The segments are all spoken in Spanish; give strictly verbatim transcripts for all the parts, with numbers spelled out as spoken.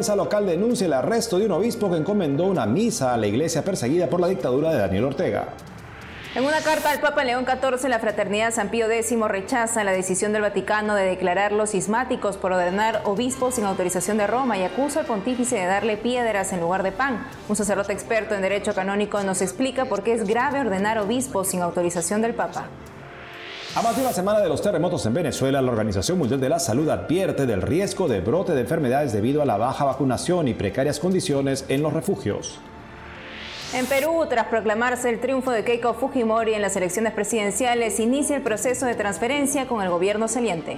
prensa local denuncia el arresto de un obispo que encomendó una misa a la iglesia perseguida por la dictadura de Daniel Ortega. En una carta al Papa León catorce, la Fraternidad San Pío X rechaza la decisión del Vaticano de declararlos cismáticos por ordenar obispos sin autorización de Roma y acusa al pontífice de darle piedras en lugar de pan. Un sacerdote experto en derecho canónico nos explica por qué es grave ordenar obispos sin autorización del Papa. A más de una semana de los terremotos en Venezuela, la Organización Mundial de la Salud advierte del riesgo de brote de enfermedades debido a la baja vacunación y precarias condiciones en los refugios. En Perú, tras proclamarse el triunfo de Keiko Fujimori en las elecciones presidenciales, inicia el proceso de transferencia con el gobierno saliente.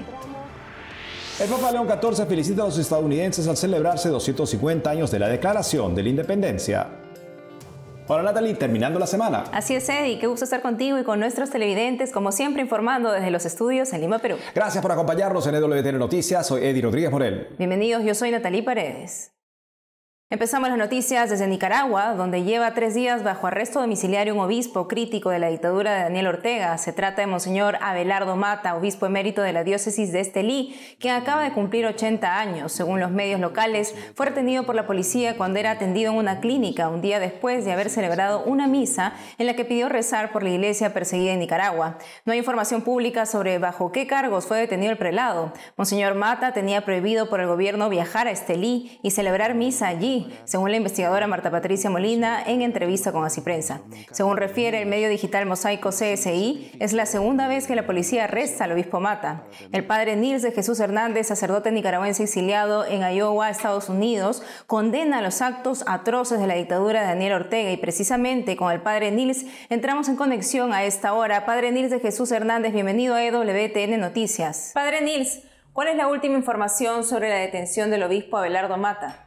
El Papa León catorce felicita a los estadounidenses al celebrarse doscientos cincuenta años de la Declaración de la Independencia. Hola Natalie, terminando la semana. Así es, Eddie, qué gusto estar contigo y con nuestros televidentes, como siempre informando desde los estudios en Lima, Perú. Gracias por acompañarnos en E W T N Noticias, soy Eddie Rodríguez Morel. Bienvenidos, yo soy Natalie Paredes. Empezamos las noticias desde Nicaragua, donde lleva tres días bajo arresto domiciliario un obispo crítico de la dictadura de Daniel Ortega. Se trata de Monseñor Abelardo Mata, obispo emérito de la diócesis de Estelí, quien acaba de cumplir ochenta años. Según los medios locales, fue retenido por la policía cuando era atendido en una clínica un día después de haber celebrado una misa en la que pidió rezar por la iglesia perseguida en Nicaragua. No hay información pública sobre bajo qué cargos fue detenido el prelado. Monseñor Mata tenía prohibido por el gobierno viajar a Estelí y celebrar misa allí, según la investigadora Marta Patricia Molina en entrevista con Así Prensa. Según refiere el medio digital Mosaico C S I, es la segunda vez que la policía arresta al obispo Mata. El padre Nils de Jesús Hernández, sacerdote nicaragüense exiliado en Iowa, Estados Unidos, condena los actos atroces de la dictadura de Daniel Ortega y precisamente con el padre Nils entramos en conexión a esta hora. Padre Nils de Jesús Hernández, bienvenido a E W T N Noticias. Padre Nils, ¿cuál es la última información sobre la detención del obispo Abelardo Mata?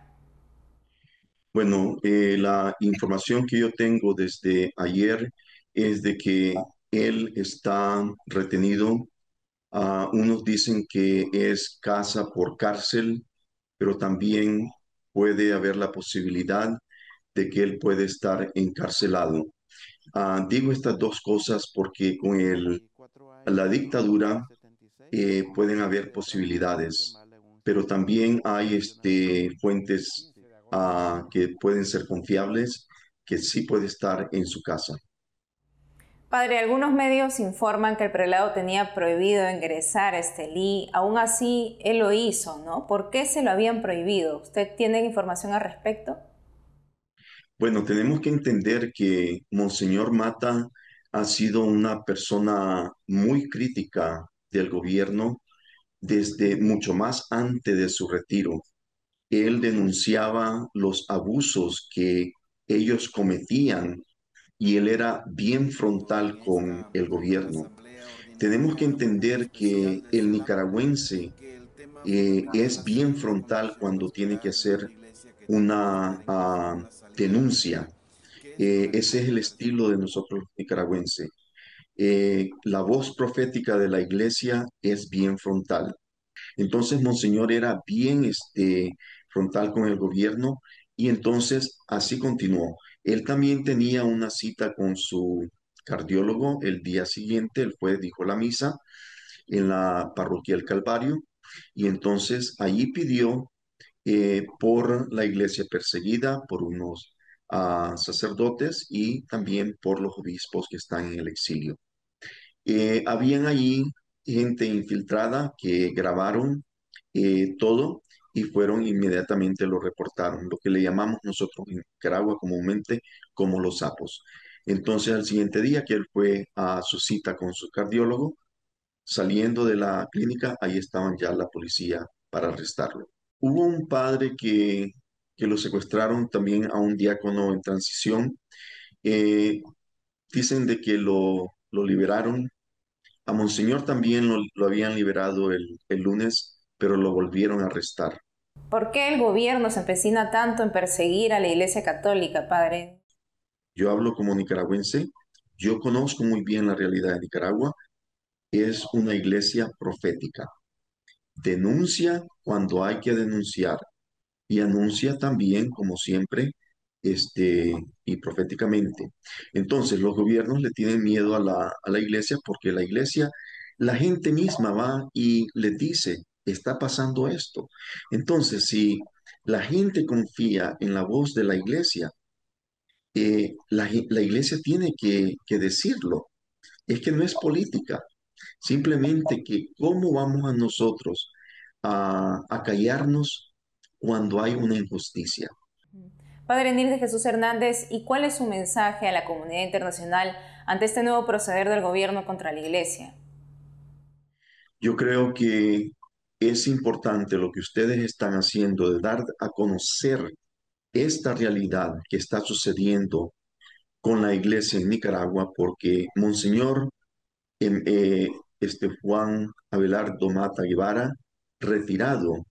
Bueno, eh, la información que yo tengo desde ayer es de que él está retenido. Uh, unos dicen que es casa por cárcel, pero también puede haber la posibilidad de que él puede estar encarcelado. Uh, digo estas dos cosas porque con el, la dictadura eh, pueden haber posibilidades, pero también hay este, fuentes Uh, que pueden ser confiables, que sí puede estar en su casa. Padre, algunos medios informan que el prelado tenía prohibido ingresar a Estelí, aún así él lo hizo, ¿no? ¿Por qué se lo habían prohibido? ¿Usted tiene información al respecto? Bueno, tenemos que entender que Monseñor Mata ha sido una persona muy crítica del gobierno desde mucho más antes de su retiro. Él denunciaba los abusos que ellos cometían y él era bien frontal con el gobierno. Tenemos que entender que el nicaragüense eh, es bien frontal cuando tiene que hacer una uh, denuncia. Eh, ese es el estilo de nosotros los nicaragüenses. Eh, la voz profética de la iglesia es bien frontal. Entonces, Monseñor era bien este, frontal con el gobierno y entonces así continuó. Él también tenía una cita con su cardiólogo el día siguiente, él fue, dijo la misa en la parroquia del Calvario y entonces allí pidió eh, por la iglesia perseguida, por unos uh, sacerdotes y también por los obispos que están en el exilio. Eh, habían allí gente infiltrada que grabaron eh, todo y fueron inmediatamente lo reportaron, lo que le llamamos nosotros en Nicaragua comúnmente como los sapos. Entonces al siguiente día que él fue a su cita con su cardiólogo, saliendo de la clínica, ahí estaban ya la policía para arrestarlo. Hubo un padre que, que lo secuestraron también a un diácono en transición. Eh, dicen de que lo, lo liberaron. A Monseñor también lo, lo habían liberado el, el lunes, pero lo volvieron a arrestar. ¿Por qué el gobierno se empecina tanto en perseguir a la Iglesia Católica, padre? Yo hablo como nicaragüense, yo conozco muy bien la realidad de Nicaragua, es una iglesia profética. Denuncia cuando hay que denunciar y anuncia también, como siempre, este, y proféticamente. Entonces, los gobiernos le tienen miedo a la, a la iglesia porque la iglesia, la gente misma va y les dice, está pasando esto. Entonces, si la gente confía en la voz de la iglesia. Eh, la, la iglesia tiene que, que decirlo. Es que no es política, simplemente que cómo vamos a nosotros a, a callarnos cuando hay una injusticia. Padre Nil de Jesús Hernández, ¿y cuál es su mensaje a la comunidad internacional ante este nuevo proceder del gobierno contra la iglesia? Yo creo que es importante lo que ustedes están haciendo de dar a conocer esta realidad que está sucediendo con la iglesia en Nicaragua, porque Monseñor em, eh, este Juan Abelardo Mata Guevara, retirado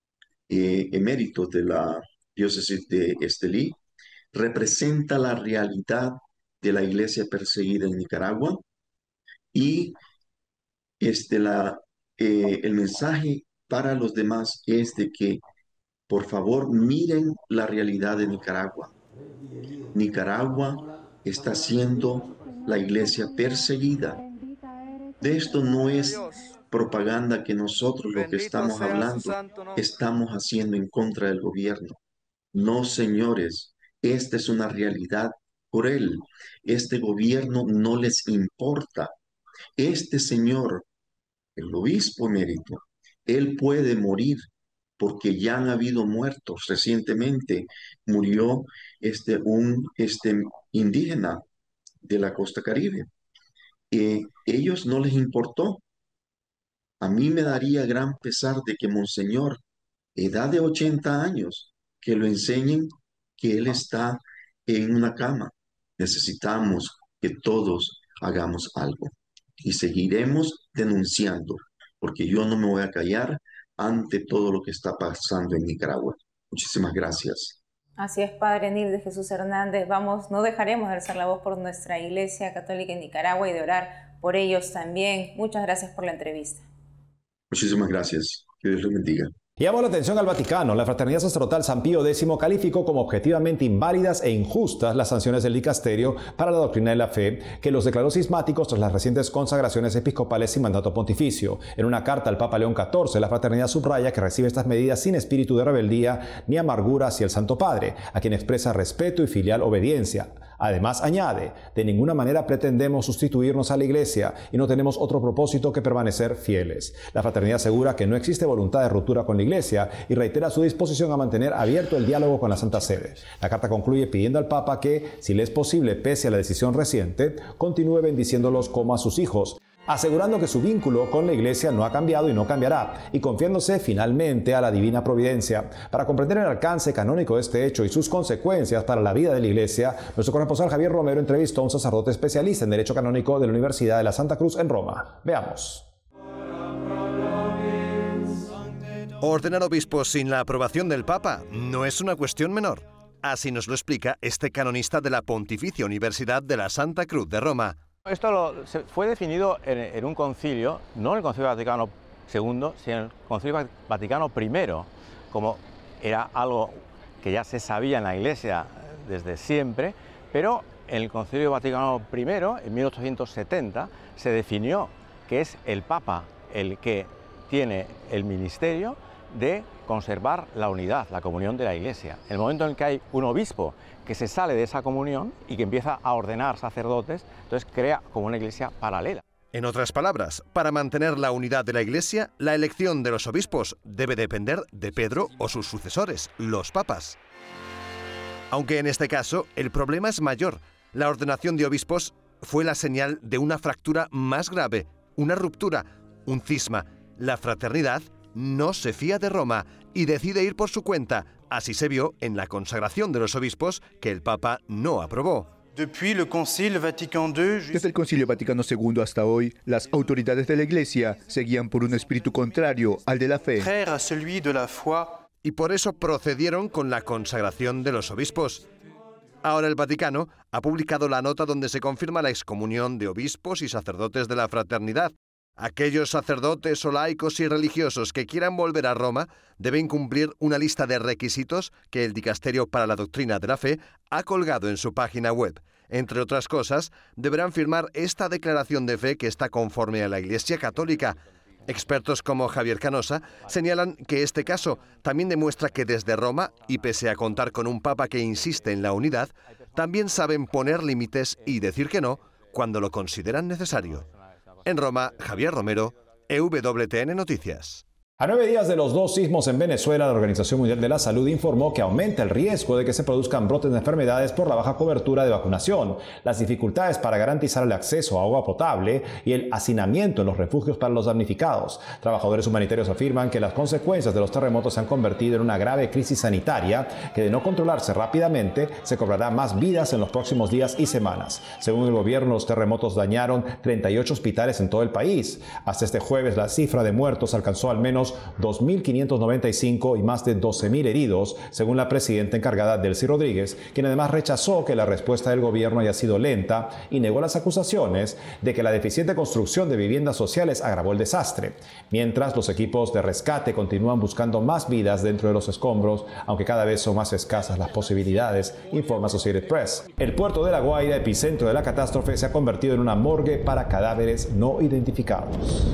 eh, emérito de la diócesis de Estelí, representa la realidad de la iglesia perseguida en Nicaragua y este, la, eh, el mensaje para los demás es de que por favor miren la realidad de Nicaragua. Nicaragua está siendo la iglesia perseguida. De esto no es propaganda que nosotros lo que estamos hablando estamos haciendo en contra del gobierno. No, señores, esta es una realidad cruel. Este gobierno no les importa. Este señor, el obispo emérito, él puede morir porque ya han habido muertos. Recientemente murió este, un este, indígena de la costa Caribe. Eh, ellos no les importó. A mí me daría gran pesar de que Monseñor, edad de ochenta años, que lo enseñen que él está en una cama. Necesitamos que todos hagamos algo y seguiremos denunciando, porque yo no me voy a callar ante todo lo que está pasando en Nicaragua. Muchísimas gracias. Así es, Padre Nil de Jesús Hernández. Vamos, no dejaremos de alzar la voz por nuestra Iglesia Católica en Nicaragua y de orar por ellos también. Muchas gracias por la entrevista. Muchísimas gracias. Que Dios les bendiga. Y llamó la atención al Vaticano. La Fraternidad Sacerdotal San Pío X calificó como objetivamente inválidas e injustas las sanciones del dicasterio para la doctrina de la fe, que los declaró cismáticos tras las recientes consagraciones episcopales sin mandato pontificio. En una carta al Papa León catorce, la Fraternidad subraya que recibe estas medidas sin espíritu de rebeldía ni amargura hacia el Santo Padre, a quien expresa respeto y filial obediencia. Además, añade, de ninguna manera pretendemos sustituirnos a la Iglesia y no tenemos otro propósito que permanecer fieles. La fraternidad asegura que no existe voluntad de ruptura con la Iglesia y reitera su disposición a mantener abierto el diálogo con la Santa Sede. La carta concluye pidiendo al Papa que, si le es posible, pese a la decisión reciente, continúe bendiciéndolos como a sus hijos, asegurando que su vínculo con la Iglesia no ha cambiado y no cambiará, y confiándose finalmente a la divina providencia. Para comprender el alcance canónico de este hecho y sus consecuencias para la vida de la Iglesia, nuestro corresponsal Javier Romero entrevistó a un sacerdote especialista en Derecho Canónico de la Universidad de la Santa Cruz en Roma. Veamos. Ordenar obispos sin la aprobación del Papa no es una cuestión menor. Así nos lo explica este canonista de la Pontificia Universidad de la Santa Cruz de Roma. Esto lo, se, fue definido en, en un concilio, no en el Concilio Vaticano segundo, sino en el Concilio Vaticano primero, como era algo que ya se sabía en la Iglesia desde siempre, pero en el Concilio Vaticano primero, en mil ochocientos setenta, se definió que es el Papa el que tiene el ministerio de conservar la unidad, la comunión de la Iglesia. En el momento en el que hay un obispo que se sale de esa comunión y que empieza a ordenar sacerdotes, entonces crea como una iglesia paralela. En otras palabras, para mantener la unidad de la Iglesia, la elección de los obispos debe depender de Pedro o sus sucesores, los papas. Aunque en este caso el problema es mayor. La ordenación de obispos fue la señal de una fractura más grave, una ruptura, un cisma. La fraternidad no se fía de Roma y decide ir por su cuenta. Así se vio en la consagración de los obispos que el Papa no aprobó. Desde el Concilio Vaticano segundo hasta hoy, las autoridades de la Iglesia seguían por un espíritu contrario al de la fe. Y por eso procedieron con la consagración de los obispos. Ahora el Vaticano ha publicado la nota donde se confirma la excomunión de obispos y sacerdotes de la fraternidad. Aquellos sacerdotes o laicos y religiosos que quieran volver a Roma deben cumplir una lista de requisitos que el Dicasterio para la Doctrina de la Fe ha colgado en su página web. Entre otras cosas, deberán firmar esta declaración de fe que está conforme a la Iglesia Católica. Expertos como Javier Canosa señalan que este caso también demuestra que desde Roma, y pese a contar con un papa que insiste en la unidad, también saben poner límites y decir que no cuando lo consideran necesario. En Roma, Javier Romero, E W T N Noticias. A nueve días de los dos sismos en Venezuela, la Organización Mundial de la Salud informó que aumenta el riesgo de que se produzcan brotes de enfermedades por la baja cobertura de vacunación, las dificultades para garantizar el acceso a agua potable y el hacinamiento en los refugios para los damnificados. Trabajadores humanitarios afirman que las consecuencias de los terremotos se han convertido en una grave crisis sanitaria que, de no controlarse rápidamente, se cobrará más vidas en los próximos días y semanas. Según el gobierno, los terremotos dañaron treinta y ocho hospitales en todo el país. Hasta este jueves, la cifra de muertos alcanzó al menos dos mil quinientos noventa y cinco y más de doce mil heridos, según la presidenta encargada Delcy Rodríguez, quien además rechazó que la respuesta del gobierno haya sido lenta y negó las acusaciones de que la deficiente construcción de viviendas sociales agravó el desastre. Mientras, los equipos de rescate continúan buscando más vidas dentro de los escombros, aunque cada vez son más escasas las posibilidades, informa Associated Press. El puerto de La Guaira, epicentro de la catástrofe, se ha convertido en una morgue para cadáveres no identificados.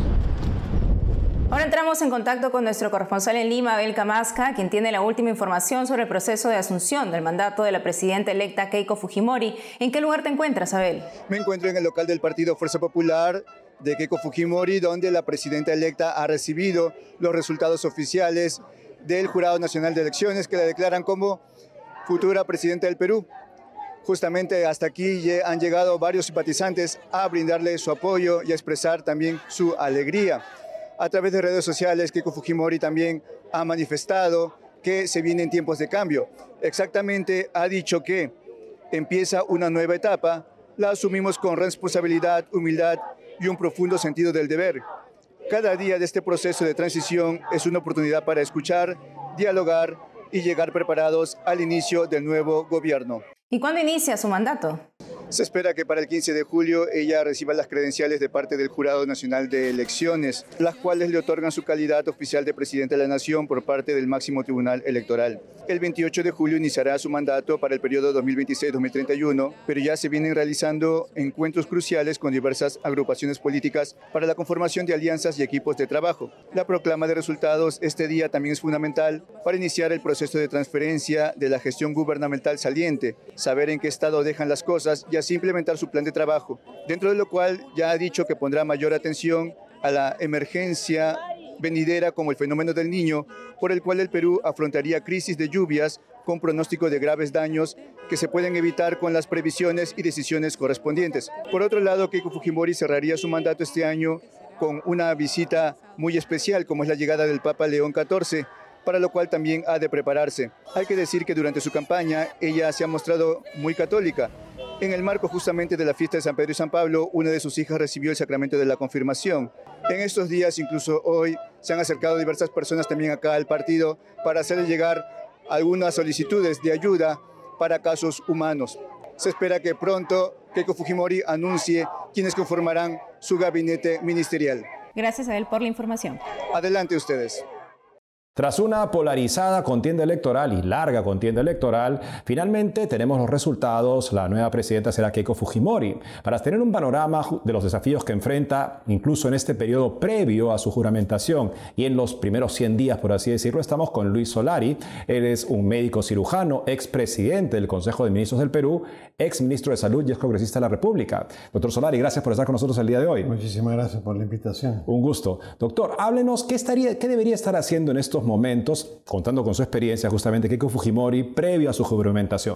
Ahora entramos en contacto con nuestro corresponsal en Lima, Abel Camasca, quien tiene la última información sobre el proceso de asunción del mandato de la presidenta electa Keiko Fujimori. ¿En qué lugar te encuentras, Abel? Me encuentro en el local del Partido Fuerza Popular de Keiko Fujimori, donde la presidenta electa ha recibido los resultados oficiales del Jurado Nacional de Elecciones, que la declaran como futura presidenta del Perú. Justamente hasta aquí han llegado varios simpatizantes a brindarle su apoyo y a expresar también su alegría. A través de redes sociales, Keiko Fujimori también ha manifestado que se vienen tiempos de cambio. Exactamente, ha dicho que empieza una nueva etapa, la asumimos con responsabilidad, humildad y un profundo sentido del deber. Cada día de este proceso de transición es una oportunidad para escuchar, dialogar y llegar preparados al inicio del nuevo gobierno. ¿Y cuándo inicia su mandato? Se espera que para el quince de julio ella reciba las credenciales de parte del Jurado Nacional de Elecciones, las cuales le otorgan su calidad oficial de Presidenta de la Nación por parte del máximo tribunal electoral. El veintiocho de julio iniciará su mandato para el periodo dos mil veintiséis a dos mil treinta y uno, pero ya se vienen realizando encuentros cruciales con diversas agrupaciones políticas para la conformación de alianzas y equipos de trabajo. La proclama de resultados este día también es fundamental para iniciar el proceso de transferencia de la gestión gubernamental saliente, saber en qué estado dejan las cosas y así implementar su plan de trabajo, dentro de lo cual ya ha dicho que pondrá mayor atención a la emergencia venidera como el fenómeno del Niño, por el cual el Perú afrontaría crisis de lluvias con pronóstico de graves daños que se pueden evitar con las previsiones y decisiones correspondientes. Por otro lado, Keiko Fujimori cerraría su mandato este año con una visita muy especial, como es la llegada del Papa León catorce, para lo cual también ha de prepararse. Hay que decir que durante su campaña ella se ha mostrado muy católica. En el marco justamente de la fiesta de San Pedro y San Pablo, una de sus hijas recibió el sacramento de la confirmación. En estos días, incluso hoy, se han acercado diversas personas también acá al partido para hacerle llegar algunas solicitudes de ayuda para casos humanos. Se espera que pronto Keiko Fujimori anuncie quienes conformarán su gabinete ministerial. Gracias a él por la información. Adelante ustedes. Tras una polarizada contienda electoral y larga contienda electoral, finalmente tenemos los resultados. La nueva presidenta será Keiko Fujimori. Para tener un panorama de los desafíos que enfrenta, incluso en este periodo previo a su juramentación y en los primeros cien días, por así decirlo, estamos con Luis Solari. Él es un médico cirujano, expresidente del Consejo de Ministros del Perú, ex ministro de Salud y ex congresista de la República. Doctor Solari, gracias por estar con nosotros el día de hoy. Muchísimas gracias por la invitación. Un gusto. Doctor, háblenos, ¿qué, estaría, qué debería estar haciendo en estos momentos, contando con su experiencia justamente, Keiko Fujimori, previo a su juramentación?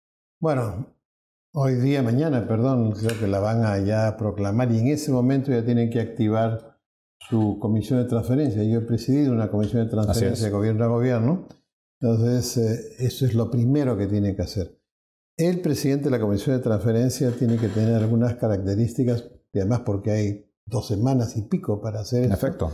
Bueno, hoy día, mañana, perdón, creo que la van a ya proclamar y en ese momento ya tienen que activar su comisión de transferencia. Yo he presidido una comisión de transferencia de gobierno a gobierno, entonces eh, eso es lo primero que tiene que hacer. El presidente de la comisión de transferencia tiene que tener algunas características, y además porque hay dos semanas y pico para hacer eso. Efecto.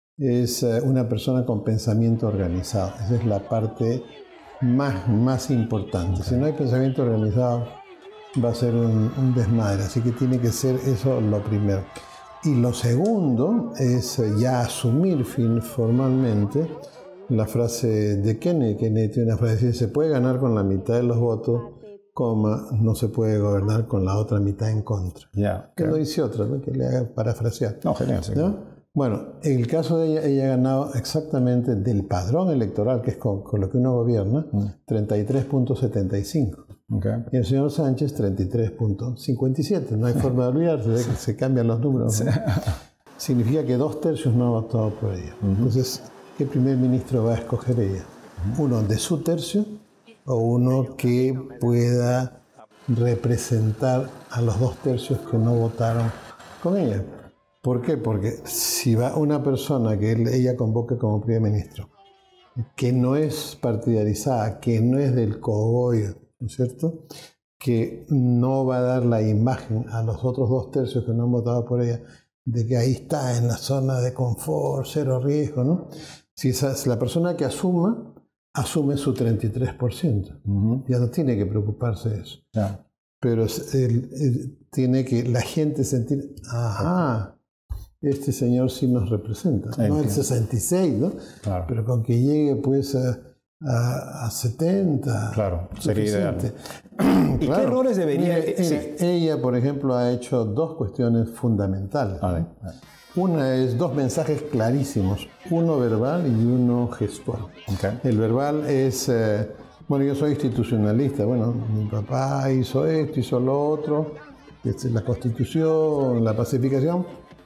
Es una persona con pensamiento organizado. Esa es la parte más, más importante. Si no hay pensamiento organizado, va a ser un, un desmadre. Así que tiene que ser eso lo primero. Y lo segundo es ya asumir fin, formalmente la frase de Kennedy. Kennedy tiene una frase que dice, se puede ganar con la mitad de los votos, coma, no se puede gobernar con la otra mitad en contra. Yeah, que okay. no dice otra, ¿no? Que le haga parafrasear. No, genial. Sí. ¿No? Bueno, en el caso de ella, ella ha ganado exactamente del padrón electoral, que es con, con lo que uno gobierna, mm. treinta y tres punto setenta y cinco. Okay. Y el señor Sánchez, treinta y tres punto cincuenta y siete. No hay forma de olvidarse de que se cambian los números, ¿no? Sí. Significa que dos tercios no han votado por ella. Uh-huh. Entonces, ¿qué primer ministro va a escoger ella? Uh-huh. ¿Uno de su tercio o uno que pueda representar a los dos tercios que no votaron con ella? ¿Por qué? Porque si va una persona que él, ella convoque como primer ministro, que no es partidarizada, que no es del cogollo, ¿no es cierto?, que no va a dar la imagen a los otros dos tercios que no han votado por ella, de que ahí está en la zona de confort, cero riesgo, ¿no? Si esa es la persona que asuma, asume su treinta y tres por ciento. Uh-huh. Ya no tiene que preocuparse de eso. Yeah. Pero él, él, tiene que la gente sentir, ajá, este señor sí nos representa. Okay. No el sesenta y seis, ¿no? Claro. Pero con que llegue pues a, a, a setenta. Claro, sería ideal. ¿Y claro. qué errores debería...? Mire, sí. Ella, por ejemplo, ha hecho dos cuestiones fundamentales. A ver, a ver. Una es dos mensajes clarísimos, uno verbal y uno gestual. Okay. El verbal es, eh, bueno, yo soy institucionalista, bueno, mi papá hizo esto, hizo lo otro, la Constitución, la pacificación,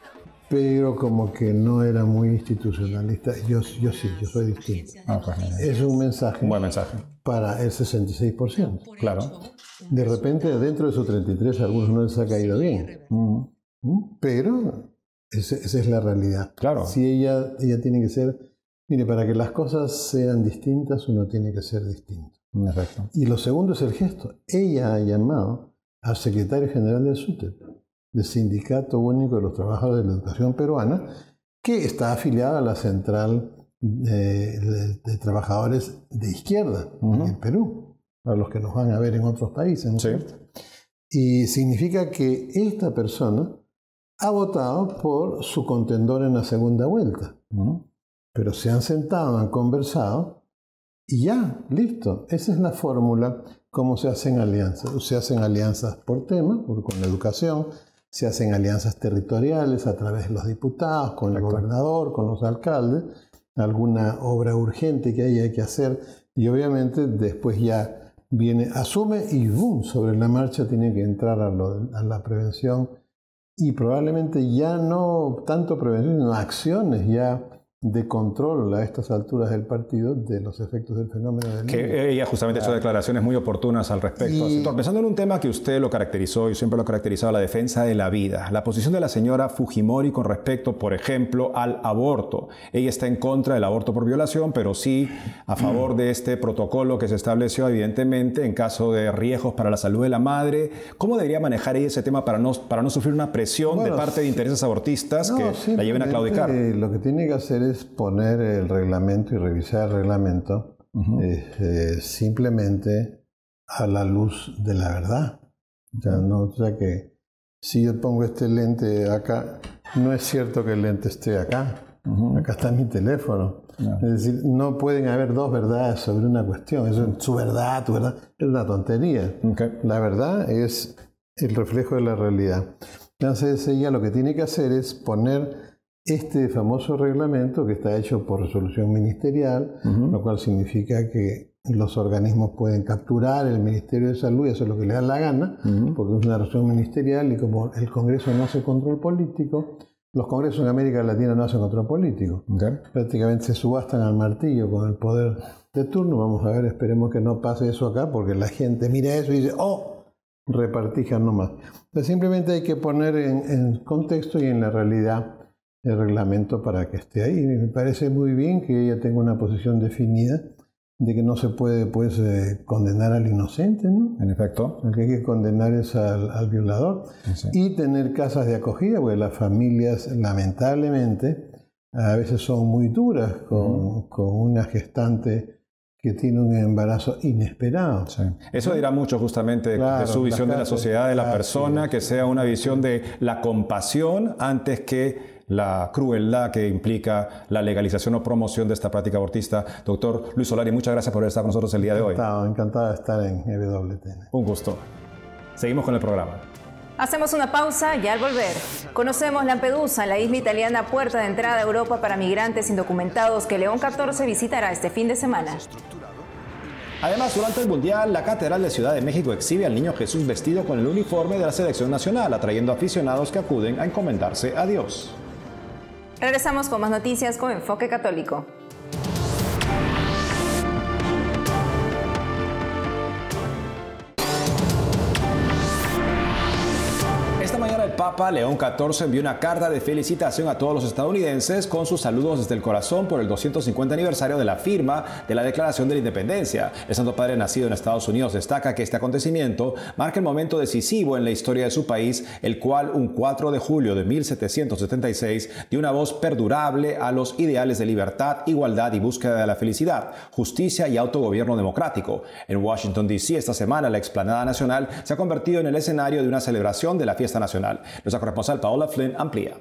pero como que no era muy institucionalista. Yo, yo sí, yo soy distinto. Ah, pues, es un mensaje, un buen mensaje para el sesenta y seis por ciento. Claro. De repente, dentro de esos treinta y tres, a algunos no les ha caído bien. Mm. Pero esa, esa es la realidad. Claro. Si ella, ella tiene que ser... Mire, para que las cosas sean distintas, uno tiene que ser distinto. Perfecto. Y lo segundo es el gesto. Ella ha llamado al secretario general del SUTEP, del Sindicato Único de los Trabajadores de la Educación Peruana, que está afiliada a la Central de, de, de Trabajadores de Izquierda uh-huh. en Perú, para los que nos van a ver en otros países, ¿no es cierto? Y significa que esta persona ha votado por su contendor en la segunda vuelta. Uh-huh. Pero se han sentado, han conversado y ya, listo. Esa es la fórmula, cómo se hacen alianzas. Se hacen alianzas por tema, por, con la educación, se hacen alianzas territoriales a través de los diputados, con el gobernador, con los alcaldes, alguna obra urgente que haya que hacer y obviamente después ya viene, asume y boom, sobre la marcha tiene que entrar a, lo, a la prevención y probablemente ya no tanto prevención, sino acciones ya de control a estas alturas del partido de los efectos del fenómeno del niño. Que ella justamente ha hecho declaraciones muy oportunas al respecto. Y... Pensando en un tema que usted lo caracterizó y siempre lo ha caracterizado, la defensa de la vida. La posición de la señora Fujimori con respecto, por ejemplo, al aborto. Ella está en contra del aborto por violación, pero sí a favor de este protocolo que se estableció, evidentemente, en caso de riesgos para la salud de la madre. ¿Cómo debería manejar ella ese tema para no, para no sufrir una presión bueno, de parte de intereses abortistas no, que la lleven a claudicar? Lo que tiene que hacer es poner el reglamento y revisar el reglamento uh-huh. eh, eh, simplemente a la luz de la verdad. O sea, no, o sea que si yo pongo este lente acá, no es cierto que el lente esté acá. Uh-huh. Acá está mi teléfono. Yeah. Es decir, no pueden haber dos verdades sobre una cuestión. Eso es su verdad, tu verdad. Es una tontería. Okay. La verdad es el reflejo de la realidad. Entonces ella lo que tiene que hacer es poner este famoso reglamento que está hecho por resolución ministerial, uh-huh. lo cual significa que los organismos pueden capturar el Ministerio de Salud y hacer lo que le da la gana, uh-huh. porque es una resolución ministerial y como el Congreso no hace control político, los congresos en América Latina no hacen control político. Okay. Prácticamente se subastan al martillo con el poder de turno. Vamos a ver, esperemos que no pase eso acá, porque la gente mira eso y dice, ¡oh! Repartijan nomás. Entonces simplemente hay que poner en, en contexto y en la realidad el reglamento para que esté ahí. Me parece muy bien que ella tenga una posición definida de que no se puede pues eh, condenar al inocente, ¿no? En efecto. Lo que hay que condenar es al, al violador. Sí. Y tener casas de acogida, porque las familias lamentablemente a veces son muy duras con, uh-huh. con una gestante que tiene un embarazo inesperado. Sí. Eso dirá mucho justamente claro, de su visión de la sociedad, de la persona, que sea una visión de la compasión antes que la crueldad que implica la legalización o promoción de esta práctica abortista. Doctor Luis Solari, muchas gracias por estar con nosotros el día de hoy. Encantado, encantado de estar en E W T N. Un gusto. Seguimos con el programa. Hacemos una pausa y al volver conocemos Lampedusa, la isla italiana puerta de entrada a Europa para migrantes indocumentados que León catorce visitará este fin de semana. Además, durante el Mundial, la Catedral de Ciudad de México exhibe al Niño Jesús vestido con el uniforme de la selección nacional, atrayendo aficionados que acuden a encomendarse a Dios. Regresamos con más noticias con Enfoque Católico. Esta mañana el Papa León catorce envió una carta de felicitación a todos los estadounidenses con sus saludos desde el corazón por el doscientos cincuenta aniversario de la firma de la Declaración de la Independencia. El Santo Padre, nacido en Estados Unidos, destaca que este acontecimiento marca el momento decisivo en la historia de su país, el cual un cuatro de julio de mil setecientos setenta y seis dio una voz perdurable a los ideales de libertad, igualdad y búsqueda de la felicidad, justicia y autogobierno democrático. En Washington, D C esta semana la explanada nacional se ha convertido en el escenario de una celebración de la fiesta nacional. Nuestra corresponsal Paola Flynn amplía.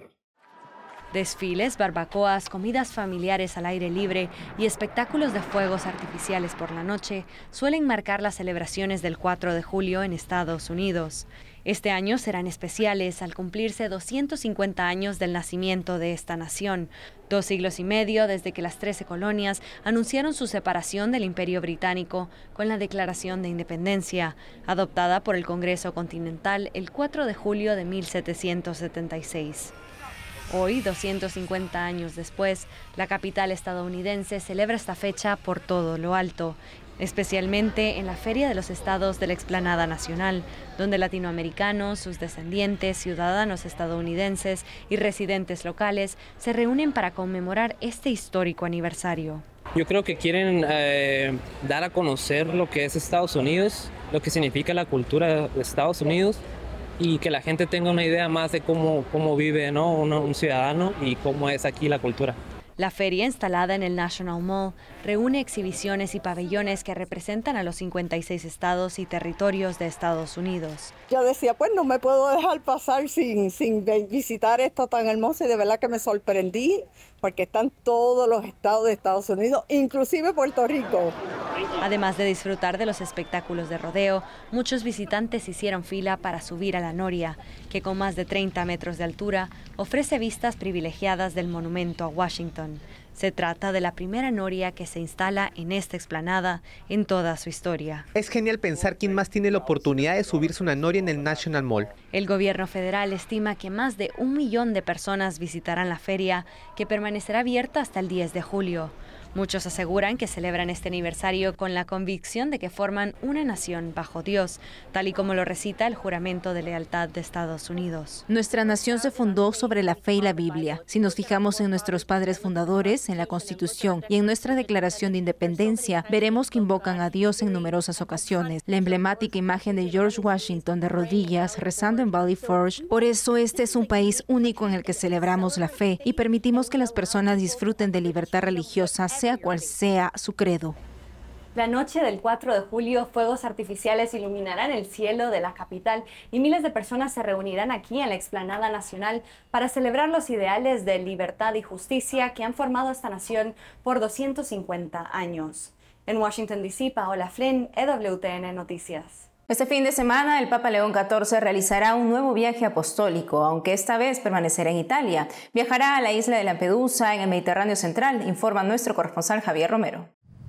Desfiles, barbacoas, comidas familiares al aire libre y espectáculos de fuegos artificiales por la noche suelen marcar las celebraciones del cuatro de julio en Estados Unidos. Este año serán especiales al cumplirse doscientos cincuenta años del nacimiento de esta nación, dos siglos y medio desde que las trece colonias anunciaron su separación del Imperio Británico con la Declaración de Independencia, adoptada por el Congreso Continental el cuatro de julio de mil setecientos setenta y seis. Hoy, doscientos cincuenta años después, la capital estadounidense celebra esta fecha por todo lo alto, especialmente en la Feria de los Estados de la Explanada Nacional, donde latinoamericanos, sus descendientes, ciudadanos estadounidenses y residentes locales se reúnen para conmemorar este histórico aniversario. Yo creo que quieren eh, dar a conocer lo que es Estados Unidos, lo que significa la cultura de Estados Unidos, y que la gente tenga una idea más de cómo, cómo vive, ¿no? un, un ciudadano y cómo es aquí la cultura. La feria, instalada en el National Mall, reúne exhibiciones y pabellones que representan a los cincuenta y seis estados y territorios de Estados Unidos. Yo decía, pues no me puedo dejar pasar sin, sin visitar esto tan hermoso, y de verdad que me sorprendí porque están todos los estados de Estados Unidos, inclusive Puerto Rico. Además de disfrutar de los espectáculos de rodeo, muchos visitantes hicieron fila para subir a la noria, que con más de treinta metros de altura ofrece vistas privilegiadas del monumento a Washington. Se trata de la primera noria que se instala en esta explanada en toda su historia. Es genial pensar quién más tiene la oportunidad de subirse una noria en el National Mall. El gobierno federal estima que más de un millón de personas visitarán la feria, que permanecerá abierta hasta el diez de julio. Muchos aseguran que celebran este aniversario con la convicción de que forman una nación bajo Dios, tal y como lo recita el juramento de lealtad de Estados Unidos. Nuestra nación se fundó sobre la fe y la Biblia. Si nos fijamos en nuestros padres fundadores, en la Constitución y en nuestra Declaración de Independencia, veremos que invocan a Dios en numerosas ocasiones. La emblemática imagen de George Washington de rodillas rezando en Valley Forge. Por eso este es un país único en el que celebramos la fe y permitimos que las personas disfruten de libertad religiosa, sea cual sea su credo. La noche del cuatro de julio, fuegos artificiales iluminarán el cielo de la capital y miles de personas se reunirán aquí en la Explanada Nacional para celebrar los ideales de libertad y justicia que han formado esta nación por doscientos cincuenta años. En Washington, D C, Paola Flynn, E W T N Noticias. Este fin de semana, el Papa León catorce realizará un nuevo viaje apostólico, aunque esta vez permanecerá en Italia. Viajará a la isla de Lampedusa, en el Mediterráneo Central, informa nuestro corresponsal Javier Romero.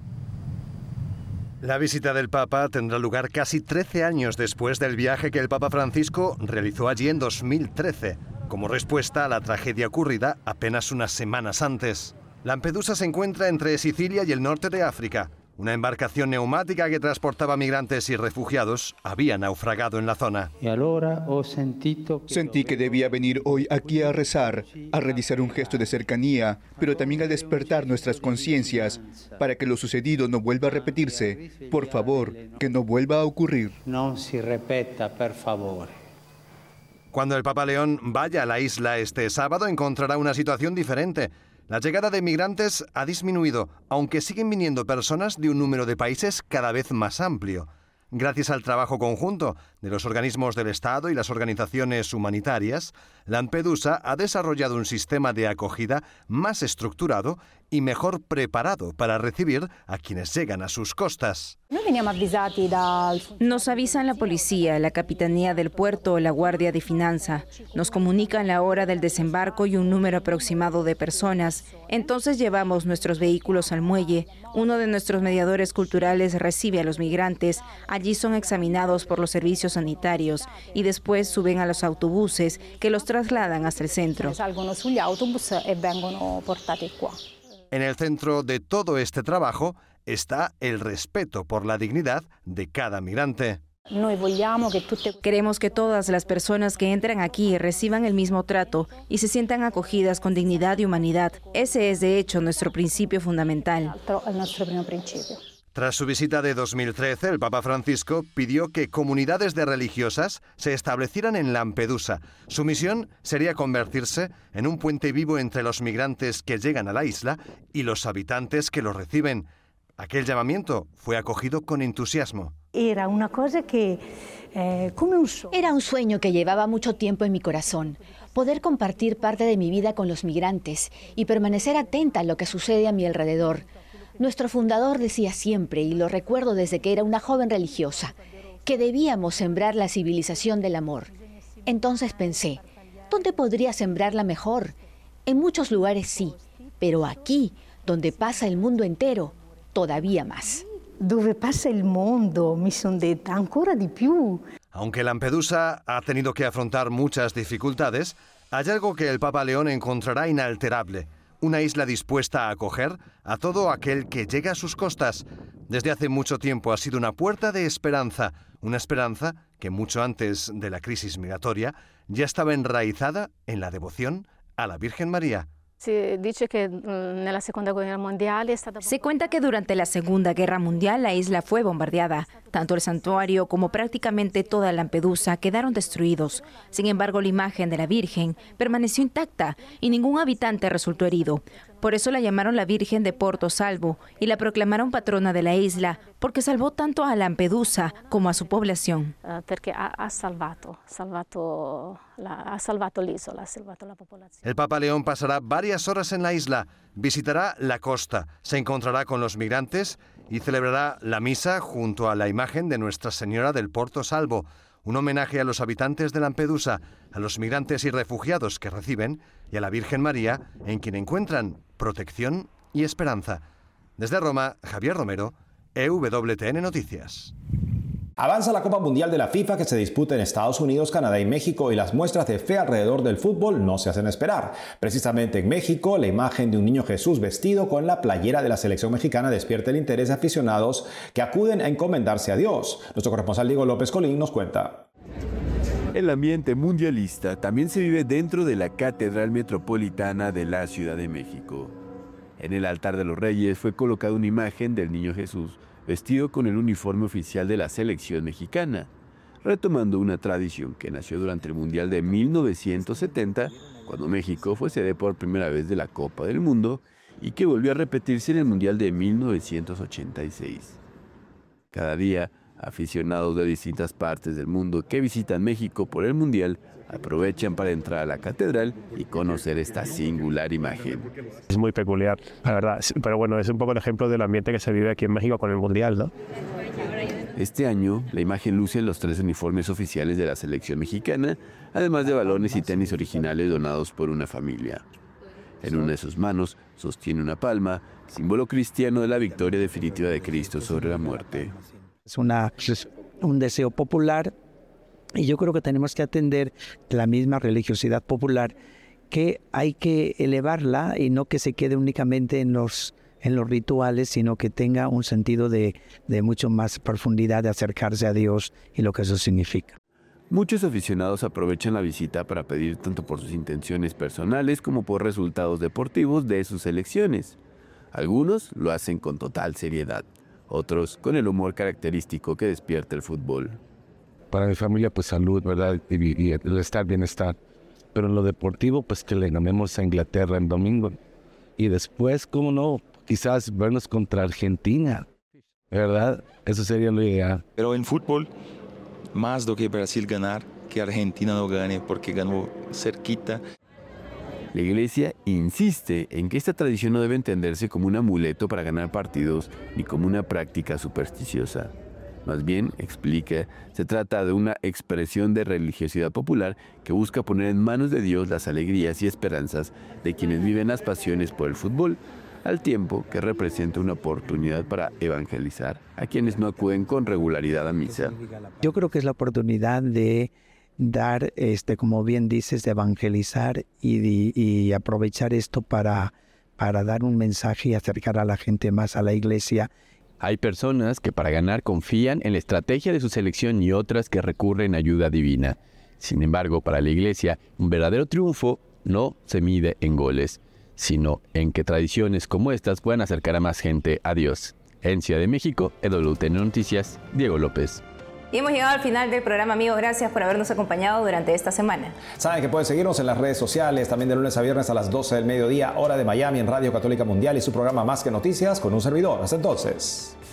La visita del Papa tendrá lugar casi trece años después del viaje que el Papa Francisco realizó allí en dos mil trece, como respuesta a la tragedia ocurrida apenas unas semanas antes. Lampedusa se encuentra entre Sicilia y el norte de África. Una embarcación neumática que transportaba migrantes y refugiados había naufragado en la zona. Sentí que debía venir hoy aquí a rezar, a realizar un gesto de cercanía, pero también a despertar nuestras conciencias para que lo sucedido no vuelva a repetirse. Por favor, que no vuelva a ocurrir. No se repita, por favor. Cuando el Papa León vaya a la isla este sábado encontrará una situación diferente. La llegada de migrantes ha disminuido, aunque siguen viniendo personas de un número de países cada vez más amplio. Gracias al trabajo conjunto de los organismos del Estado y las organizaciones humanitarias, Lampedusa ha desarrollado un sistema de acogida más estructurado y mejor preparado para recibir a quienes llegan a sus costas. Nos avisan la policía, la Capitanía del Puerto o la Guardia de Finanza. Nos comunican la hora del desembarco y un número aproximado de personas. Entonces llevamos nuestros vehículos al muelle. Uno de nuestros mediadores culturales recibe a los migrantes. Allí son examinados por los servicios sanitarios y después suben a los autobuses que los trasladan hasta el centro. En el centro de todo este trabajo está el respeto por la dignidad de cada migrante. Queremos que todas las personas que entran aquí reciban el mismo trato y se sientan acogidas con dignidad y humanidad. Ese es, de hecho, nuestro principio fundamental. Tras su visita de dos mil trece, el Papa Francisco pidió que comunidades de religiosas se establecieran en Lampedusa. Su misión sería convertirse en un puente vivo entre los migrantes que llegan a la isla y los habitantes que los reciben. Aquel llamamiento fue acogido con entusiasmo. Era una cosa que, eh, como un sueño. Era un sueño que llevaba mucho tiempo en mi corazón. Poder compartir parte de mi vida con los migrantes y permanecer atenta a lo que sucede a mi alrededor. Nuestro fundador decía siempre, y lo recuerdo desde que era una joven religiosa, que debíamos sembrar la civilización del amor. Entonces pensé, ¿dónde podría sembrarla mejor? En muchos lugares sí, pero aquí, donde pasa el mundo entero, todavía más. Dove pasa el mundo, mi son detta ancora di più. Aunque Lampedusa ha tenido que afrontar muchas dificultades, hay algo que el Papa León encontrará inalterable. Una isla dispuesta a acoger a todo aquel que llega a sus costas. Desde hace mucho tiempo ha sido una puerta de esperanza, una esperanza que mucho antes de la crisis migratoria ya estaba enraizada en la devoción a la Virgen María. Se cuenta que durante la Segunda Guerra Mundial la isla fue bombardeada. Tanto el santuario como prácticamente toda Lampedusa quedaron destruidos. Sin embargo, la imagen de la Virgen permaneció intacta y ningún habitante resultó herido. Por eso la llamaron la Virgen de Porto Salvo y la proclamaron patrona de la isla, porque salvó tanto a Lampedusa como a su población. Porque ha salvato, salvato la, ha salvato l'isola, ha salvato la población. El Papa León pasará varias horas en la isla, visitará la costa, se encontrará con los migrantes y celebrará la misa junto a la imagen de Nuestra Señora del Porto Salvo, un homenaje a los habitantes de Lampedusa, a los migrantes y refugiados que reciben y a la Virgen María, en quien encuentran protección y esperanza. Desde Roma, Javier Romero, E W T N Noticias. Avanza la Copa Mundial de la FIFA que se disputa en Estados Unidos, Canadá y México, y las muestras de fe alrededor del fútbol no se hacen esperar. Precisamente en México, la imagen de un niño Jesús vestido con la playera de la selección mexicana despierta el interés de aficionados que acuden a encomendarse a Dios. Nuestro corresponsal Diego López Colín nos cuenta. El ambiente mundialista también se vive dentro de la Catedral Metropolitana de la Ciudad de México. En el altar de los Reyes fue colocada una imagen del niño Jesús vestido con el uniforme oficial de la selección mexicana, retomando una tradición que nació durante el Mundial de mil novecientos setenta, cuando México fue sede por primera vez de la Copa del Mundo y que volvió a repetirse en el Mundial de mil novecientos ochenta y seis. Cada día, aficionados de distintas partes del mundo que visitan México por el Mundial aprovechan para entrar a la catedral y conocer esta singular imagen. Es muy peculiar, la verdad, pero bueno, es un poco el ejemplo del ambiente que se vive aquí en México con el Mundial, ¿no? Este año, la imagen luce en los tres uniformes oficiales de la selección mexicana, además de balones y tenis originales donados por una familia. En una de sus manos sostiene una palma, símbolo cristiano de la victoria definitiva de Cristo sobre la muerte. Es una, es un deseo popular y yo creo que tenemos que atender la misma religiosidad popular, que hay que elevarla y no que se quede únicamente en los, en los rituales, sino que tenga un sentido de, de mucho más profundidad de acercarse a Dios y lo que eso significa. Muchos aficionados aprovechan la visita para pedir tanto por sus intenciones personales como por resultados deportivos de sus selecciones. Algunos lo hacen con total seriedad, otros con el humor característico que despierta el fútbol. Para mi familia, pues salud, ¿verdad? Y, y el estar, bienestar. Pero en lo deportivo, pues que le ganemos a Inglaterra el domingo. Y después, ¿cómo no? Quizás vernos contra Argentina, ¿verdad? Eso sería lo ideal. Pero en fútbol, más do que Brasil ganar, que Argentina no gane, porque ganó cerquita. La Iglesia insiste en que esta tradición no debe entenderse como un amuleto para ganar partidos ni como una práctica supersticiosa. Más bien, explica, se trata de una expresión de religiosidad popular que busca poner en manos de Dios las alegrías y esperanzas de quienes viven las pasiones por el fútbol, al tiempo que representa una oportunidad para evangelizar a quienes no acuden con regularidad a misa. Yo creo que es la oportunidad de dar, este, como bien dices, de evangelizar y, de, y aprovechar esto para, para dar un mensaje y acercar a la gente más a la iglesia. Hay personas que para ganar confían en la estrategia de su selección y otras que recurren a ayuda divina. Sin embargo, para la iglesia, un verdadero triunfo no se mide en goles, sino en que tradiciones como estas puedan acercar a más gente a Dios. En Ciudad de México, E W T N Noticias, Diego López. Y hemos llegado al final del programa, amigos. Gracias por habernos acompañado durante esta semana. Saben que pueden seguirnos en las redes sociales, también de lunes a viernes a las doce del mediodía, hora de Miami, en Radio Católica Mundial y su programa Más que Noticias con un servidor. Hasta entonces.